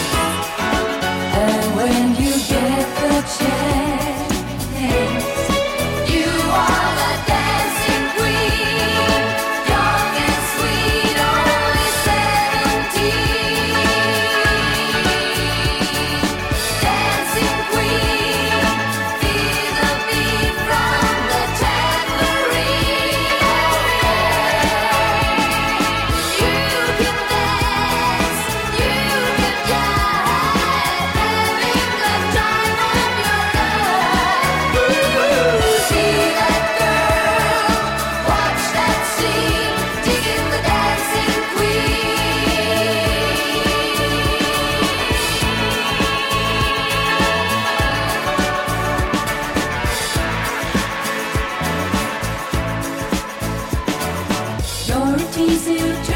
And when you get the chance, you are the dancing queen. Young and sweet, only seventeen. Dancing queen, feel the beat from the tambourine. You can dance, you can jive, having the time of your life. See that girl, watch that scene, digging the dancing queen. You're a teaser to